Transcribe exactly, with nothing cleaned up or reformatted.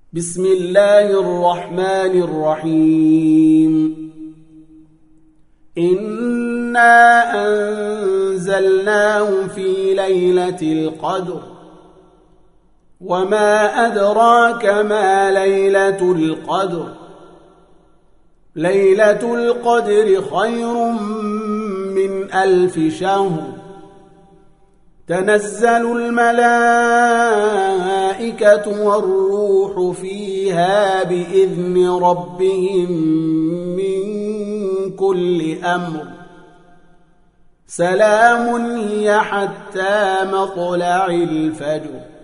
بسم الله الرحمن الرحيم إنا أنزلناه في ليلة القدر وما أدراك ما ليلة القدر ليلة القدر خير من ألف شهر تنزل الملائكة والروح فيها بإذن ربهم من كل أمر سلام هي حتى مطلع الفجر.